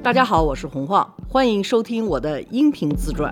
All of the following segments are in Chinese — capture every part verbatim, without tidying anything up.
大家好，我是洪晃，欢迎收听我的音频自传。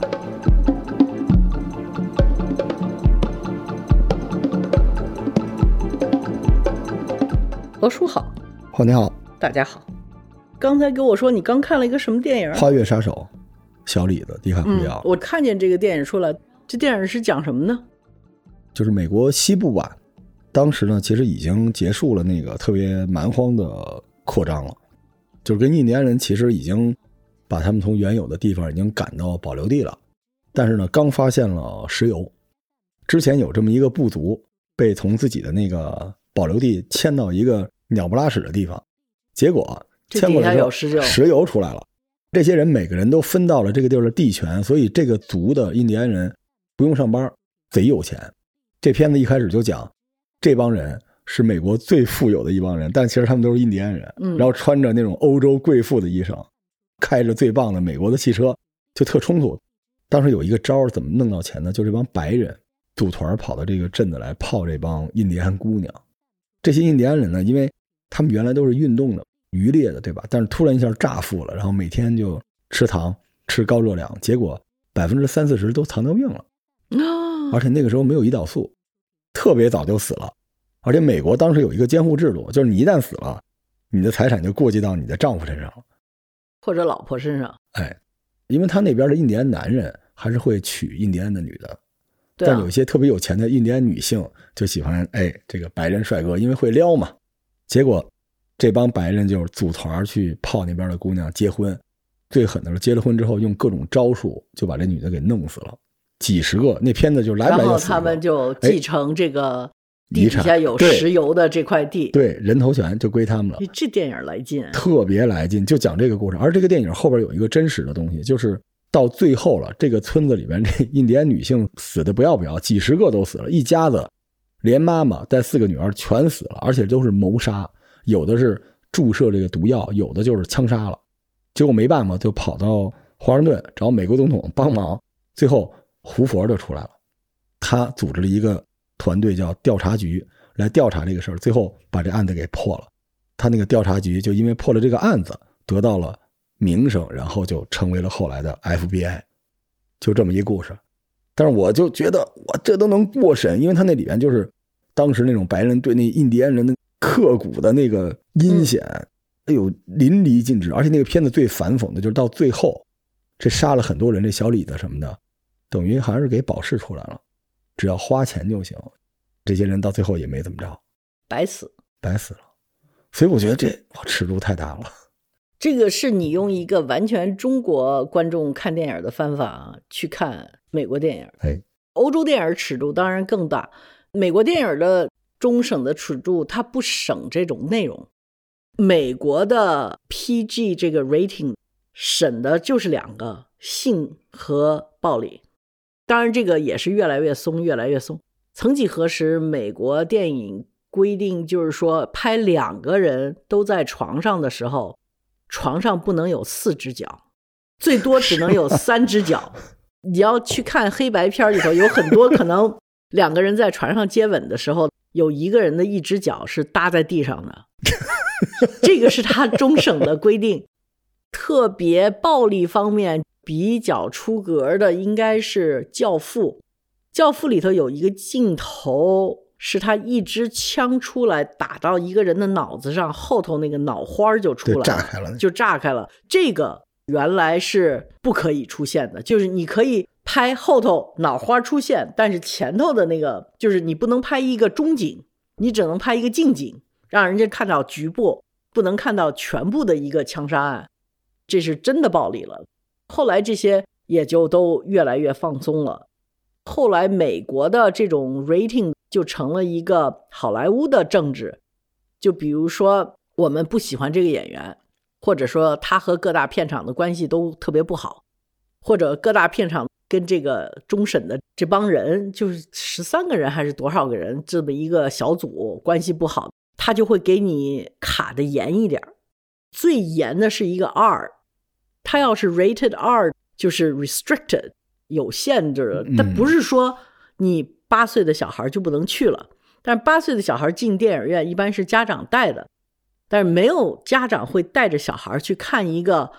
罗叔好。 好，你好。 大家好。刚才跟我说你刚看了一个什么电影？ 花月杀手，小李子，迪卡普里奥、 嗯、我看见这个电影出来，这电影是讲什么呢？ 就是美国西部版，当时呢其实已经结束了那个特别蛮荒的扩张了，就是跟印第安人其实已经把他们从原有的地方已经赶到保留地了，但是呢刚发现了石油，之前有这么一个部族被从自己的那个保留地迁到一个鸟不拉屎的地方，结果迁过来之后石油出来了，这些人每个人都分到了这个地儿的地权，所以这个族的印第安人不用上班，贼有钱。这片子一开始就讲这帮人是美国最富有的一帮人，但其实他们都是印第安人、嗯、然后穿着那种欧洲贵妇的衣裳，开着最棒的美国的汽车，就特冲突。当时有一个招怎么弄到钱呢，就这帮白人组团跑到这个镇子来泡这帮印第安姑娘。这些印第安人呢，因为他们原来都是运动的渔猎的，对吧？但是突然一下乍富了，然后每天就吃糖吃高热量，结果百分之三四十都糖尿病了、哦、而且那个时候没有胰岛素，特别早就死了。而且美国当时有一个监护制度，就是你一旦死了，你的财产就过继到你的丈夫身上或者老婆身上。 哎，因为他那边的印第安男人还是会娶印第安的女的，对啊、但有些特别有钱的印第安女性就喜欢哎这个白人帅哥，因为会撩嘛。结果这帮白人就组团去泡那边的姑娘结婚，最狠的是结了婚之后用各种招数就把这女的给弄死了，几十个，那片子就来不来就死了。然后他们就继承这个地底下有石油的这块地， 对，对，人头权就归他们了。 这电影来劲， 特别来劲，就讲这个故事。而这个电影后边有一个真实的东西，就是到最后了，这个村子里面这印第安女性死的不要不要，几十个都死了，一家子连妈妈带四个女儿全死了，而且都是谋杀，有的是注射这个毒药，有的就是枪杀了。结果没办法，就跑到华盛顿找美国总统帮忙，最后胡佛就出来了，他组织了一个团队叫调查局来调查这个事儿，最后把这案子给破了。他那个调查局就因为破了这个案子得到了名声，然后就成为了后来的 F B I， 就这么一故事。但是我就觉得哇，这都能过审，因为他那里面就是当时那种白人对那印第安人的刻骨的那个阴险、嗯、哎呦淋漓尽致。而且那个片子最反讽的就是到最后这杀了很多人，这小李子什么的等于还是给保释出来了，只要花钱就行。这些人到最后也没怎么着， 白死白死了。所以我觉得这哇尺度太大了。 这个是你用一个完全中国观众看电影的方法去看美国电影， 哎， 欧洲电影尺度当然更大，美国电影的中省的尺度它不省这种内容。美国的 P G 这个 rating 审的就是两个，性和暴力。当然这个也是越来越松越来越松。曾几何时美国电影规定就是说拍两个人都在床上的时候，床上不能有四只脚，最多只能有三只脚。你要去看黑白片里头有很多可能两个人在床上接吻的时候有一个人的一只脚是搭在地上的，这个是他中省的规定。特别暴力方面比较出格的应该是教父。教父里头有一个镜头是他一支枪出来打到一个人的脑子上，后头那个脑花就出来了， 炸开了， 就炸开了。这个原来是不可以出现的，就是你可以拍后头脑花出现，但是前头的那个就是你不能拍一个中景，你只能拍一个近景，让人家看到局部，不能看到全部的一个枪杀案。这是真的暴力了。后来这些也就都越来越放松了。后来美国的这种 rating 就成了一个好莱坞的政治，就比如说我们不喜欢这个演员，或者说他和各大片场的关系都特别不好，或者各大片场跟这个终审的这帮人就是十三个人还是多少个人这么一个小组关系不好，他就会给你卡得严一点。最严的是一个 R， 他要是 rated R 就是 restricted 有限制的，但不是说你八岁的小孩就不能去了，但是八岁的小孩进电影院一般是家长带的，但是没有家长会带着小孩去看一个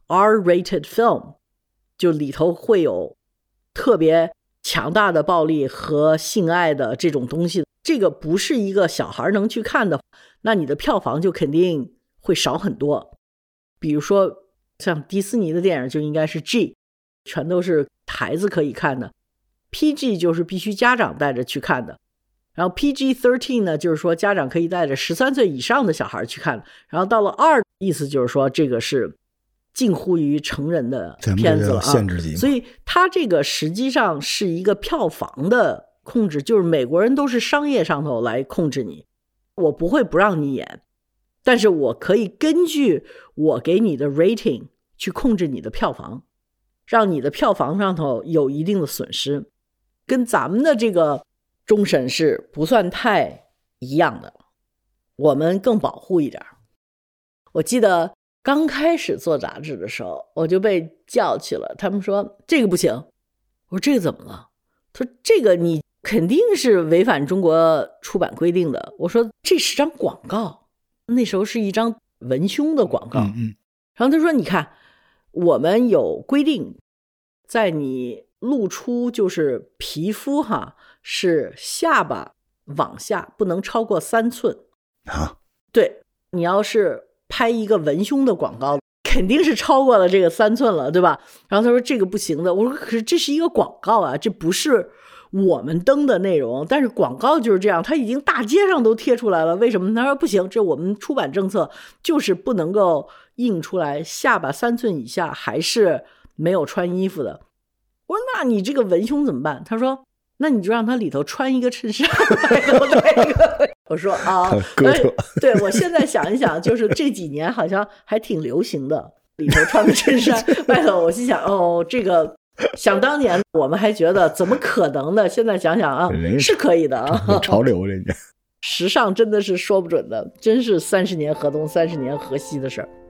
R-rated film， 就里头会有特别强大的暴力和性爱的这种东西，这个不是一个小孩能去看的，那你的票房就肯定会少很多。比如说像迪士尼的电影就应该是 G， 全都是孩子可以看的， P G 就是必须家长带着去看的，然后 P G 十三 呢，就是说家长可以带着十三岁以上的小孩去看，然后到了二，意思就是说这个是近乎于成人的片子了啊， 限制级， 所以它这个实际上是一个票房的控制，就是美国人都是商业上头来控制你，我不会不让你演，但是我可以根据我给你的 rating 去控制你的票房，让你的票房上头有一定的损失，跟咱们的这个终审是不算太一样的，我们更保护一点。我记得刚开始做杂志的时候，我就被叫去了，他们说这个不行，我说这个怎么了？他说这个你肯定是违反中国出版规定的。我说这是张广告，那时候是一张文胸的广告。 嗯嗯， 然后他说你看我们有规定，在你露出就是皮肤哈是下巴往下不能超过三寸啊。 对，你要是拍一个文胸的广告肯定是超过了这个三寸了，对吧？然后他说这个不行的，我说可是这是一个广告啊，这不是我们登的内容，但是广告就是这样，他已经大街上都贴出来了，为什么？他说不行，这我们出版政策就是不能够印出来下巴三寸以下还是没有穿衣服的。我说那你这个文胸怎么办？他说那你就让他里头穿一个衬衫，外头带一个。我说啊，对，我现在想一想，就是这几年好像还挺流行的，里头穿个衬衫，外头我心想，哦，这个想当年我们还觉得怎么可能呢？现在想想啊，是可以的啊， 潮流人家时尚真的是说不准的，真是三十年河东，三十年河西的事儿。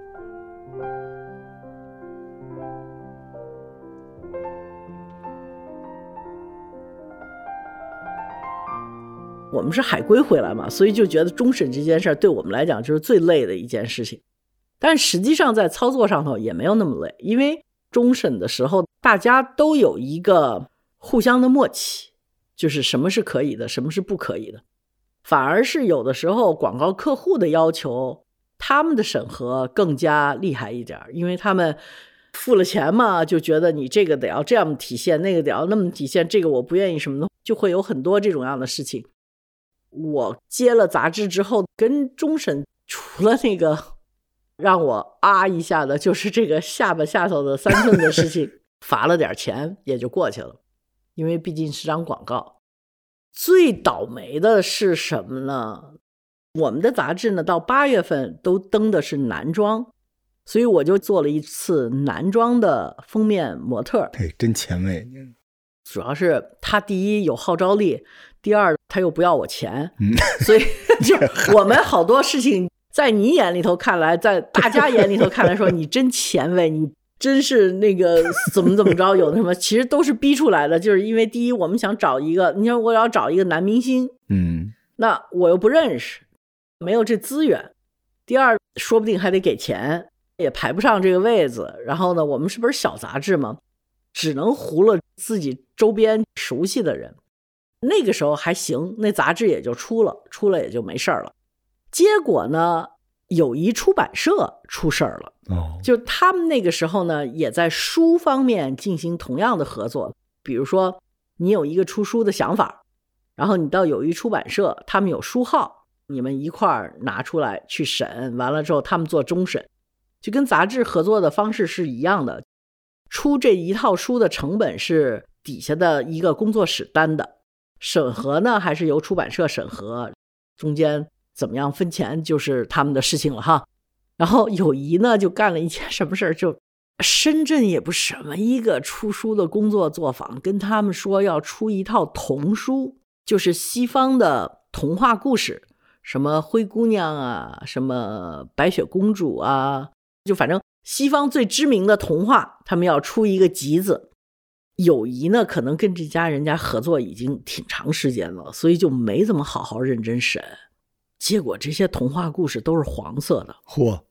我们是海归回来嘛，所以就觉得终审这件事对我们来讲就是最累的一件事情。但实际上在操作上头也没有那么累，因为终审的时候大家都有一个互相的默契，就是什么是可以的，什么是不可以的。反而是有的时候广告客户的要求，他们的审核更加厉害一点，因为他们付了钱嘛，就觉得你这个得要这样体现，那个得要那么体现，这个我不愿意什么的，就会有很多这种样的事情。我接了杂志之后，跟终审除了那个让我啊一下的，就是这个下巴下头的三寸的事情，罚了点钱也就过去了，因为毕竟是张广告。最倒霉的是什么呢？我们的杂志呢，到八月份都登的是男装，所以我就做了一次男装的封面模特。 哎，真前卫。 主要是他第一有号召力，第二他又不要我钱，嗯、所以就我们好多事情在你眼里头看来，在大家眼里头看来说你真前卫，你真是那个怎么怎么着，有的什么其实都是逼出来的。就是因为第一我们想找一个，你说我要找一个男明星， 嗯， 那我又不认识，没有这资源，第二说不定还得给钱，也排不上这个位子。然后呢，我们是不是小杂志嘛，只能糊了自己周边熟悉的人。那个时候还行，那杂志也就出了，出了也就没事了。结果呢，友谊出版社出事儿了。哦，就他们那个时候呢，也在书方面进行同样的合作。比如说，你有一个出书的想法，然后你到友谊出版社，他们有书号，你们一块儿拿出来去审，完了之后他们做终审，就跟杂志合作的方式是一样的。出这一套书的成本是底下的一个工作室担的，审核呢还是由出版社审核，中间怎么样分钱就是他们的事情了哈。然后友谊呢就干了一件什么事儿，就深圳也不什么一个出书的工作作坊，跟他们说要出一套童书，就是西方的童话故事，什么灰姑娘啊，什么白雪公主啊，就反正西方最知名的童话，他们要出一个集子。友谊呢可能跟这家人家合作已经挺长时间了，所以就没怎么好好认真审。结果这些童话故事都是黄色的， 嚯！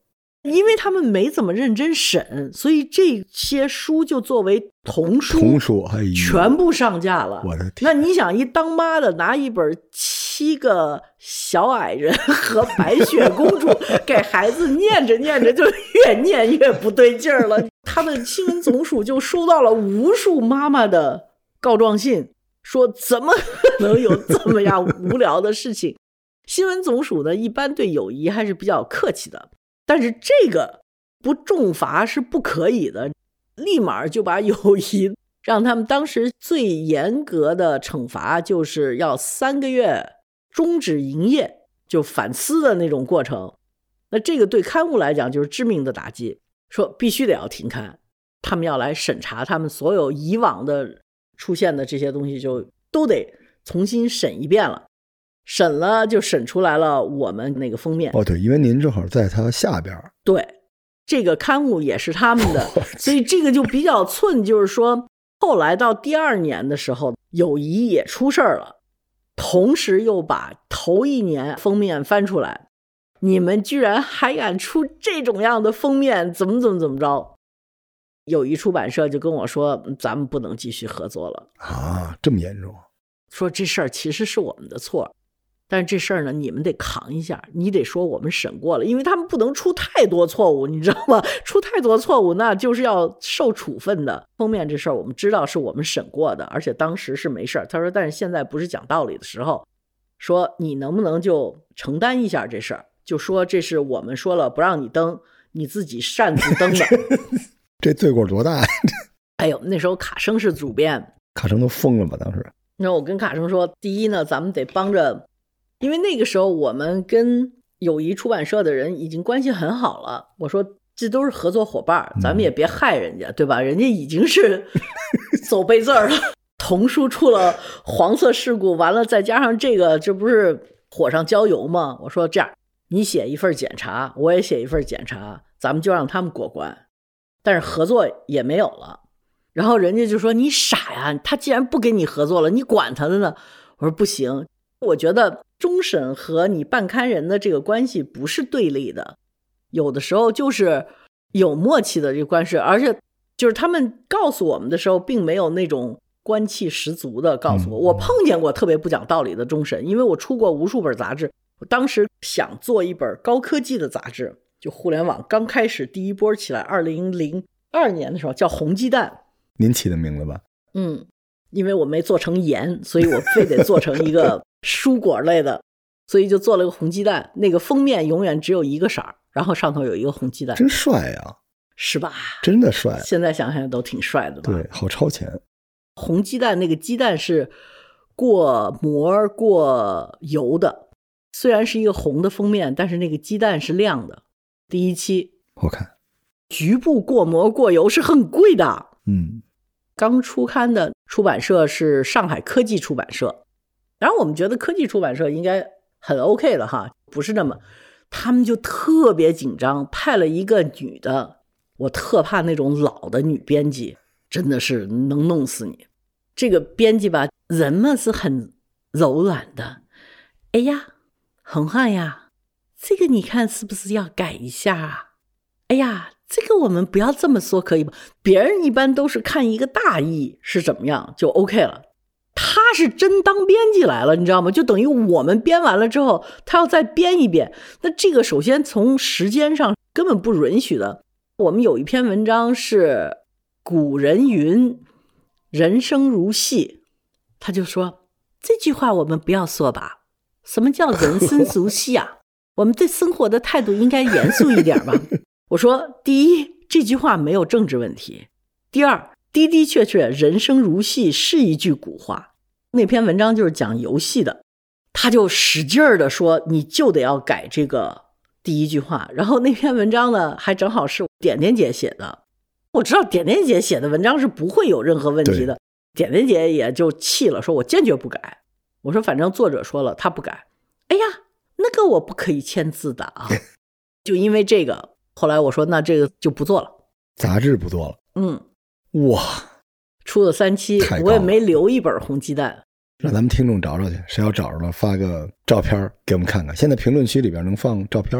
因为他们没怎么认真审，所以这些书就作为童书， 童书哎呦全部上架了。 我的天！ 那你想，一当妈的拿一本七个小矮人和白雪公主给孩子念着念着，就越念越不对劲儿了。他们新闻总署就收到了无数妈妈的告状信，说怎么可能有这么样无聊的事情。新闻总署呢，一般对友谊还是比较客气的，但是这个不重罚是不可以的，立马就把友谊让他们当时最严格的惩罚就是要三个月终止营业，就反思的那种过程。那这个对刊物来讲就是致命的打击，说必须得要停刊，他们要来审查他们所有以往的出现的这些东西，就都得重新审一遍了。审了就审出来了我们那个封面。 哦，对，因为您正好在它下边。 对，这个刊物也是他们的，所以这个就比较寸，就是说后来到第二年的时候，友谊也出事儿了，同时又把头一年封面翻出来，你们居然还敢出这种样的封面，怎么怎么怎么着。友谊出版社就跟我说，咱们不能继续合作了啊，这么严重？ 说这事儿其实是我们的错，但是这事儿呢，你们得扛一下，你得说我们审过了，因为他们不能出太多错误，你知道吗？出太多错误那就是要受处分的。封面这事儿我们知道是我们审过的，而且当时是没事儿。他说，但是现在不是讲道理的时候，说你能不能就承担一下这事儿，就说这是我们说了不让你登，你自己擅自登的。 这罪过多大？ 哎呦，那时候卡生是主编， 卡生都疯了吧当时。 那我跟卡生说，第一呢，咱们得帮着，因为那个时候我们跟友谊出版社的人已经关系很好了，我说这都是合作伙伴，咱们也别害人家、嗯、对吧？人家已经是走背字儿了，童书出了黄色事故，完了再加上这个，这不是火上浇油吗？我说这样，你写一份检查，我也写一份检查，咱们就让他们过关，但是合作也没有了。然后人家就说，你傻呀，他既然不跟你合作了，你管他的呢？我说不行，我觉得终审和你办刊人的这个关系不是对立的，有的时候就是有默契的这个关系，而且就是他们告诉我们的时候并没有那种官气十足的告诉我、嗯、我碰见过特别不讲道理的终审，因为我出过无数本杂志，我当时想做一本高科技的杂志，就互联网刚开始第一波起来，二零零二年的时候叫红鸡蛋， 您起的名字吧？ 嗯，因为我没做成盐，所以我非得做成一个蔬果类的，所以就做了个红鸡蛋，那个封面永远只有一个色儿，然后上头有一个红鸡蛋。 真帅呀！ 是吧？ 真的帅， 现在想想都挺帅的吧？ 对，好超前。 红鸡蛋那个鸡蛋是过膜过油的，虽然是一个红的封面，但是那个鸡蛋是亮的。第一期好看， 局部过膜过油是很贵的。 嗯， 刚出刊的出版社是上海科技出版社，然后我们觉得科技出版社应该很 OK 的哈，不是那么，他们就特别紧张，派了一个女的，我特怕那种老的女编辑，真的是能弄死你。这个编辑吧，人们是很柔软的，哎呀，恒汉呀，这个你看是不是要改一下啊？哎呀，这个我们不要这么说可以吗？别人一般都是看一个大意是怎么样就 OK 了，他是真当编辑来了，你知道吗？就等于我们编完了之后他要再编一遍，那这个首先从时间上根本不允许的。我们有一篇文章是古人云人生如戏，他就说这句话我们不要说吧，什么叫人生如戏啊？我们对生活的态度应该严肃一点吧。我说第一，这句话没有政治问题，第二，的的确确人生如戏是一句古话。那篇文章就是讲游戏的，他就使劲儿的说你就得要改这个第一句话。然后那篇文章呢还正好是点点姐写的，我知道点点姐写的文章是不会有任何问题的，点点姐也就气了，说我坚决不改。我说反正作者说了他不改，哎呀那个我不可以签字的啊。就因为这个后来我说那这个就不做了， 杂志不做了。 嗯， 哇， 出了三期我也没留一本红鸡蛋， 让咱们听众找找去，谁要找着了发个照片给我们看看。现在评论区里边能放照片了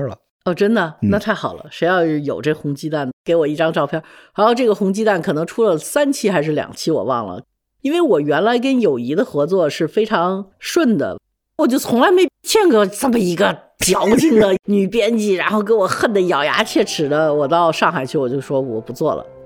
哦，真的？那太好了、嗯、谁要是有这红鸡蛋给我一张照片。然后这个红鸡蛋可能出了三期还是两期我忘了，因为我原来跟友谊的合作是非常顺的，我就从来没见过这么一个矫情的女编辑，然后给我恨得咬牙切齿的。我到上海去我就说我不做了。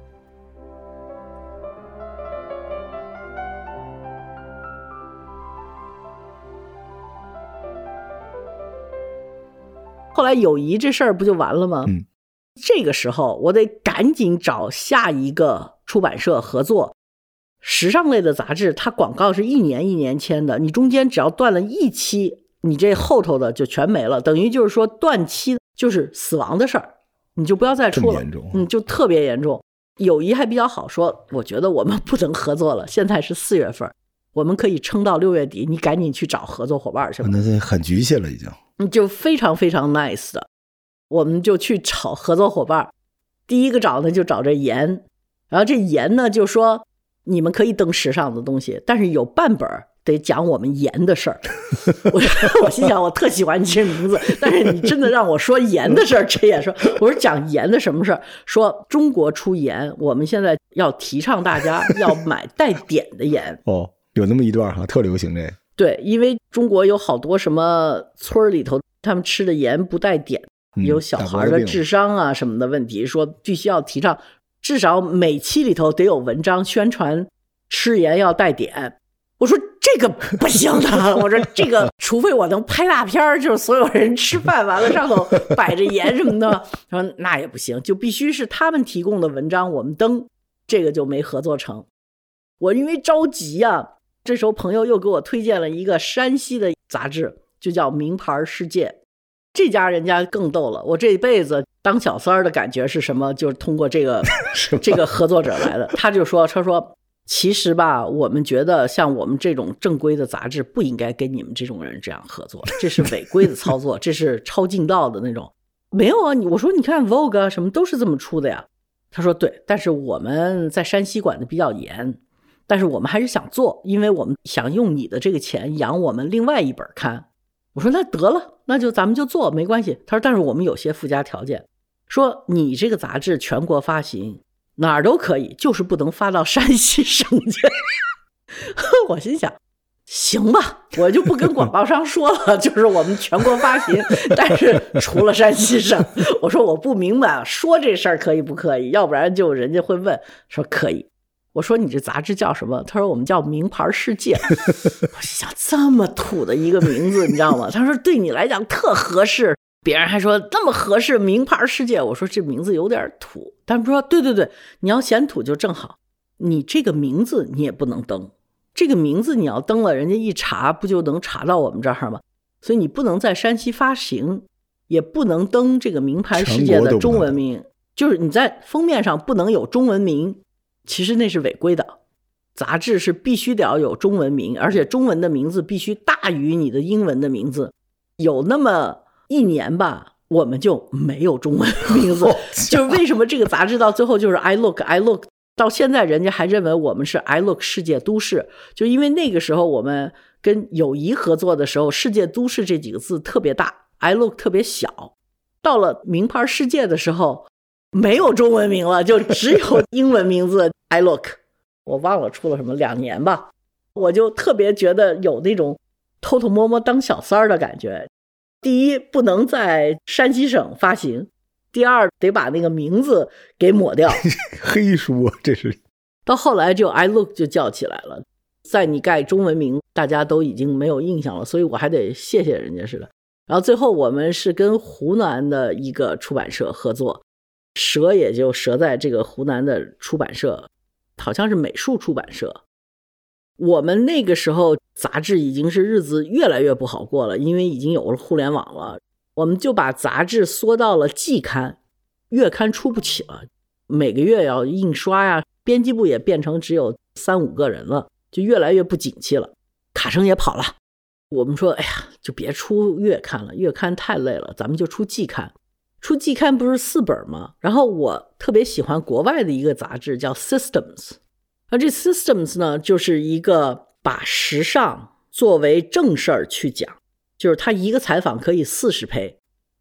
后来友谊这事儿不就完了吗、 嗯、 这个时候我得赶紧找下一个出版社合作。时尚类的杂志它广告是一年一年签的，你中间只要断了一期，你这后头的就全没了，等于就是说断期就是死亡的事儿，你就不要再出了。嗯，就特别严重。友谊还比较好说，我觉得我们不能合作了，现在是四月份，我们可以撑到六月底，你赶紧去找合作伙伴去吧。 那这很局限了已经。 就非常非常 nice 的，我们就去找合作伙伴。第一个找呢就找这严，然后这严呢就说你们可以登时尚的东西，但是有半本得讲我们严的事儿。我我心想我特喜欢你这名字，但是你真的让我说严的事儿，这也说我说讲严的什么事儿？说中国出盐，我们现在要提倡大家要买带点的盐。 哦，有那么一段哈，特流行这。 对，因为中国有好多什么村里头他们吃的盐不带碘、嗯、有小孩的智商啊什么的问题，说必须要提倡至少每期里头得有文章宣传吃盐要带碘。我说这个不行的，我说这个除非我能拍大片，就是所有人吃饭完了上头摆着盐什么的，说那也不行，就必须是他们提供的文章我们登，这个就没合作成。我因为着急啊，这时候朋友又给我推荐了一个山西的杂志，就叫名牌世界。这家人家更逗了，我这一辈子当小三儿的感觉是什么，就是通过这个这个合作者来的。他就说他说其实吧，我们觉得像我们这种正规的杂志不应该跟你们这种人这样合作，这是违规的操作，这是超近道的那种。没有啊，我说你看 Vogue 啊什么都是这么出的呀。他说对，但是我们在山西管的比较严，但是我们还是想做，因为我们想用你的这个钱养我们另外一本刊。我说那得了，那就咱们就做，没关系。他说但是我们有些附加条件，说你这个杂志全国发行哪儿都可以，就是不能发到山西省去。我心想行吧，我就不跟广告商说了，就是我们全国发行，但是除了山西省。我说我不明白说这事儿可以不可以，要不然就人家会问说可以。我说你这杂志叫什么？他说我们叫名牌世界。我想这么土的一个名字你知道吗？他说对你来讲特合适，别人还说那么合适名牌世界。我说这名字有点土，他们说对对对，你要嫌土就正好，你这个名字你也不能登，这个名字你要登了人家一查不就能查到我们这儿吗？所以你不能在山西发行，也不能登这个名牌世界的中文名，就是你在封面上不能有中文名，其实那是违规的。杂志是必须得要有中文名，而且中文的名字必须大于你的英文的名字。有那么一年吧，我们就没有中文名字，就是为什么这个杂志到最后就是 I look I look， 到现在人家还认为我们是 I look 世界都市，就因为那个时候我们跟友谊合作的时候，世界都市这几个字特别大， I look 特别小。到了名牌世界的时候没有中文名了，就只有英文名字 I look。 我忘了出了什么两年吧，我就特别觉得有那种偷偷摸摸当小三儿的感觉。第一不能在山西省发行，第二得把那个名字给抹掉。 黑书啊，这是。 到后来就 I look 就叫起来了，在你盖中文名大家都已经没有印象了，所以我还得谢谢人家似的。然后最后我们是跟湖南的一个出版社合作，折也就折在这个湖南的出版社，好像是美术出版社。我们那个时候杂志已经是日子越来越不好过了，因为已经有了互联网了，我们就把杂志缩到了季刊，月刊出不起了，每个月要印刷呀，编辑部也变成只有三五个人了，就越来越不景气了，卡生也跑了。我们说哎呀，就别出月刊了，月刊太累了，咱们就出季刊。出季刊不是四本吗？然后我特别喜欢国外的一个杂志叫 Systems， 而这 Systems 呢，就是一个把时尚作为正事儿去讲，就是他一个采访可以四十篇，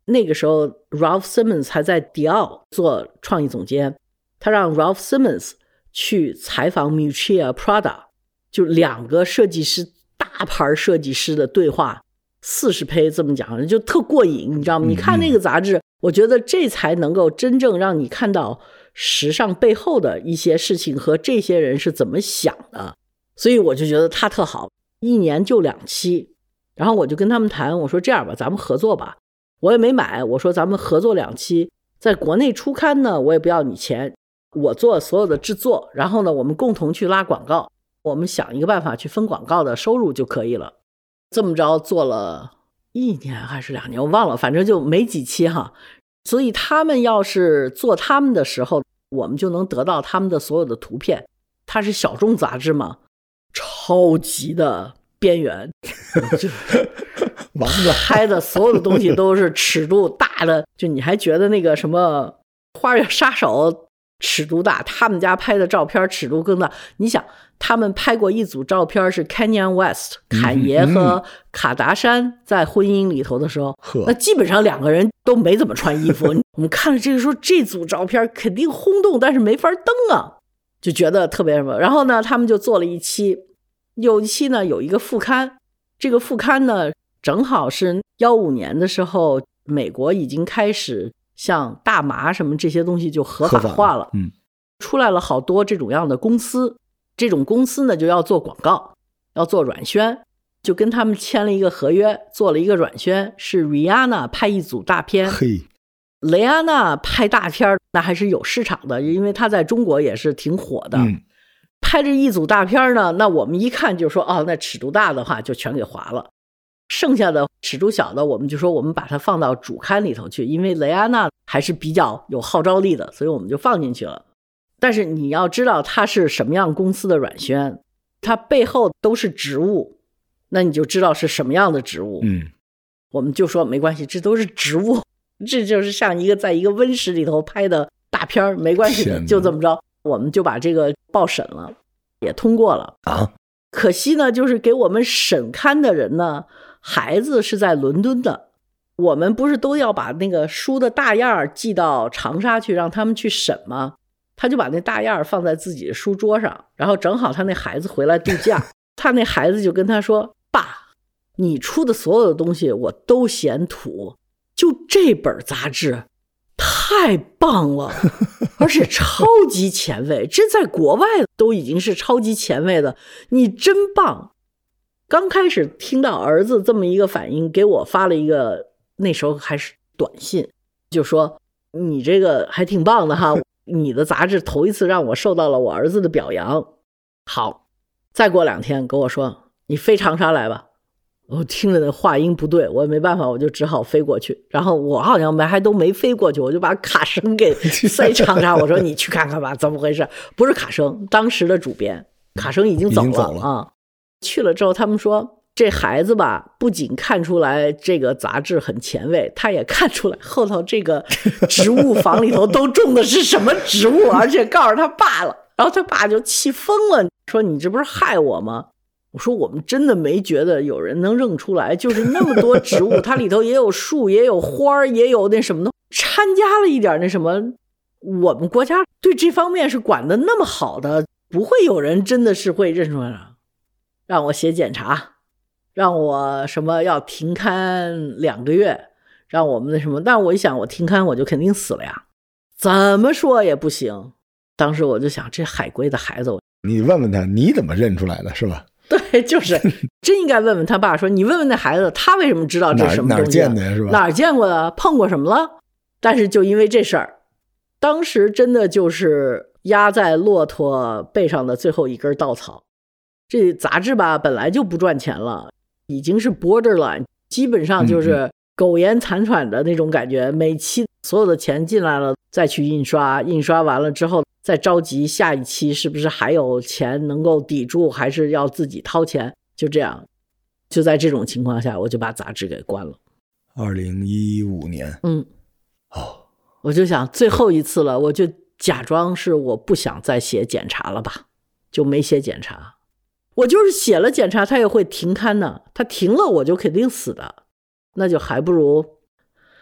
那个时候 Ralph Simmons 还在迪奥做创意总监，他让 Ralph Simmons 去采访 Miuccia Prada， 就两个设计师大牌设计师的对话，四十胚这么讲就特过瘾，你知道吗？你看那个杂志，我觉得这才能够真正让你看到时尚背后的一些事情和这些人是怎么想的，所以我就觉得他特好，一年就两期。然后我就跟他们谈，我说这样吧，咱们合作吧，我也没买，我说咱们合作两期，在国内出刊呢，我也不要你钱，我做所有的制作，然后呢，我们共同去拉广告，我们想一个办法去分广告的收入就可以了。这么着做了一年还是两年，我忘了，反正就没几期哈。所以他们要是做他们的时候，我们就能得到他们的所有的图片。它是小众杂志嘛，超级的边缘，就拍的所有的东西都是尺度大的，就你还觉得那个什么花园杀手尺度大，他们家拍的照片尺度更大。你想他们拍过一组照片是 Kanye West 坎爷和卡达山在婚姻里头的时候、嗯、那基本上两个人都没怎么穿衣服我们看了这个说这组照片肯定轰动，但是没法登啊，就觉得特别什么。然后呢他们就做了一期，有一期呢有一个副刊，这个副刊呢正好是一五年的时候，美国已经开始像大麻什么这些东西就合法化了， 嗯， 出来了好多这种样的公司，这种公司呢就要做广告，要做软宣，就跟他们签了一个合约，做了一个软宣，是 Rihanna 拍一组大片。 嘿， 雷安娜拍大片那还是有市场的，因为她在中国也是挺火的。 嗯， 拍这一组大片呢，那我们一看就说哦，那尺度大的话就全给划了。剩下的尺度小的我们就说我们把它放到主刊里头去，因为雷安娜还是比较有号召力的，所以我们就放进去了。但是你要知道它是什么样公司的软宣，它背后都是植物，那你就知道是什么样的植物。 嗯， 我们就说没关系，这都是植物，这就是像一个在一个温室里头拍的大片，没关系的，就这么着，我们就把这个报审了，也通过了啊。 可惜呢，就是给我们审刊的人呢，孩子是在伦敦的，我们不是都要把那个书的大样寄到长沙去让他们去审吗？他就把那大样放在自己的书桌上，然后正好他那孩子回来度假，他那孩子就跟他说，爸，你出的所有的东西我都嫌土，就这本杂志太棒了，而且超级前卫，这在国外都已经是超级前卫的，你真棒。刚开始听到儿子这么一个反应，给我发了一个，那时候还是短信，就说你这个还挺棒的哈，你的杂志头一次让我受到了我儿子的表扬。好，再过两天跟我说你飞长沙来吧，我听了那话音不对，我也没办法，我就只好飞过去。然后我好像没还都没飞过去，我就把卡生给塞长沙，我说你去看看吧，怎么回事？不是卡生，当时的主编卡生已经走了, 已经走了啊。去了之后他们说这孩子吧，不仅看出来这个杂志很前卫，他也看出来后头这个植物房里头都种的是什么植物，而且告诉他爸了。然后他爸就气疯了，说你这不是害我吗？我说我们真的没觉得有人能认出来，就是那么多植物，它里头也有树也有花也有那什么的，掺加了一点那什么，我们国家对这方面是管得那么好的，不会有人真的是会认出来的。让我写检查，让我什么要停刊两个月，让我们那什么，但我一想我停刊我就肯定死了呀，怎么说也不行。当时我就想这海归的孩子， 你问问他你怎么认出来的，是吧？ 对，就是真应该问问他爸，说你问问那孩子他为什么知道这是什么东西、啊、 哪儿见的呀，是吧？ 哪儿见过的，碰过什么了。但是就因为这事儿，当时真的就是压在骆驼背上的最后一根稻草。这杂志吧本来就不赚钱了，已经是 borderline， 基本上就是苟延残喘的那种感觉、嗯、每期所有的钱进来了再去印刷，印刷完了之后再着急下一期是不是还有钱能够抵住，还是要自己掏钱，就这样。就在这种情况下我就把杂志给关了。 二零一五年， 嗯， 哦， 我就想最后一次了，我就假装是我不想再写检查了吧，就没写检查。我就是写了检查他也会停刊呢，他停了我就肯定死的，那就还不如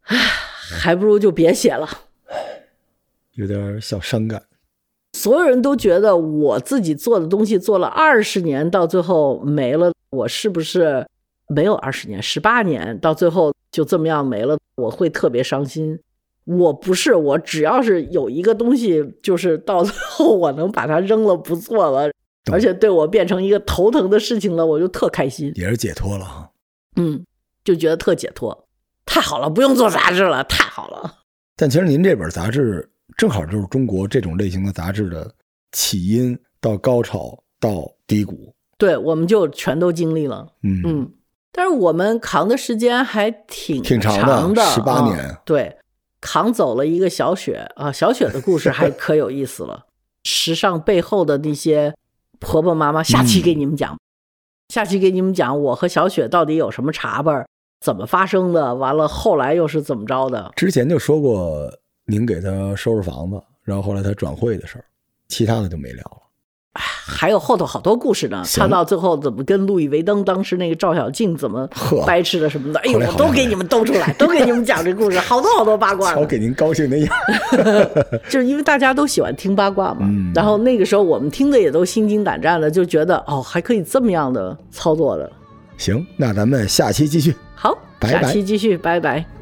唉，还不如就别写了， 有点小伤感。 所有人都觉得我自己做的东西做了二十年，到最后没了，我是不是没有二十年，十八年，到最后就这么样没了，我会特别伤心。我不是，我只要是有一个东西，就是到最后我能把它扔了不做了，而且对我变成一个头疼的事情了，我就特开心， 也是解脱了哈。 嗯，就觉得特解脱，太好了，不用做杂志了，太好了。 但其实您这本杂志正好就是中国这种类型的杂志的起因到高潮到低谷， 对，我们就全都经历了。 嗯嗯，但是我们扛的时间还挺挺长的，十八年、 嗯。对，扛走了一个小雪啊，小雪的故事还可有意思了。时尚背后的那些婆婆妈妈，下期给你们讲，嗯、下期给你们讲我和小雪到底有什么茶吧，怎么发生的，完了后来又是怎么着的。 之前就说过您给他收拾房子，然后后来他转会的事儿，其他的就没聊了。 还有后头好多故事呢，他到最后怎么跟路易维登当时那个赵小静怎么掰扯的什么的，哎呦，我都给你们兜出来，都给你们讲这故事，好多好多八卦。 瞧给您高兴的样就是因为大家都喜欢听八卦嘛、 嗯、 然后那个时候我们听的也都心惊胆战的，就觉得哦，还可以这么样的操作的。 行，那咱们下期继续。 好， 拜拜， 下期继续，拜拜。